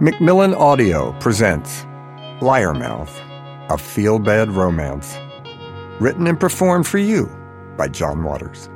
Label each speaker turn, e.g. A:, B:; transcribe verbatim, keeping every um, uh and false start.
A: Macmillan Audio presents Liarmouth, a feel-bad romance. Written and performed for you by John Waters.